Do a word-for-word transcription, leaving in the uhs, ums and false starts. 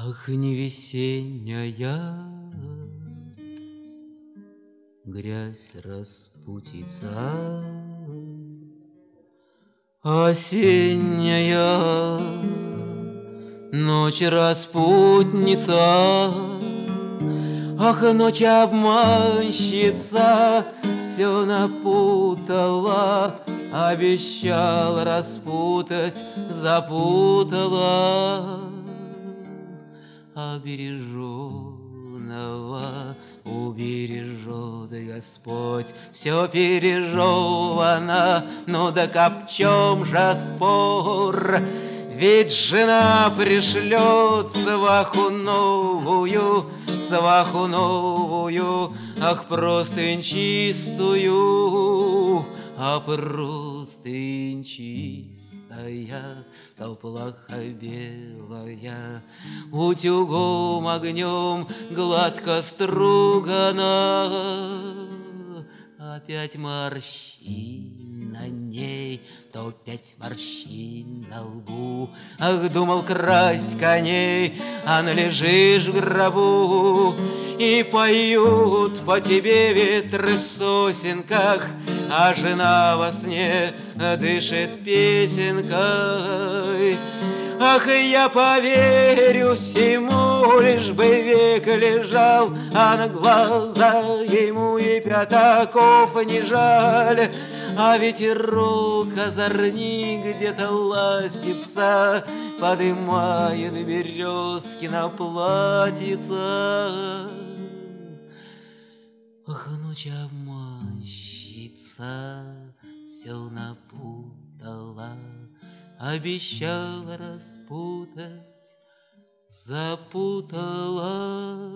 Ах, не весенняя грязь распутица, осенняя ночь распутница. Ах, ночь обманщица, все напутала, обещала распутать, запутала. Обереженного убережет Господь, все пережевано, ну да об чем же спор? Ведь жена пришлет сваху новую, сваху новую, ах, простынь чистую, а простынь чистая, то плохо белая, утюгом огнем гладко стругана. Опять морщин на ней, то пять морщин на лбу. Ах, думал красть коней, а належишь в гробу. И поют по тебе ветры в сосенках, а жена во сне дышит песенкой. Ах, я поверю всему, лишь бы век лежал, а на глаза ему и пятаков не жаль. А ветерок озорник где-то ластится, подымает березки на платьица. Ах, ночь обманщица все напутала, обещала распутать, запутала.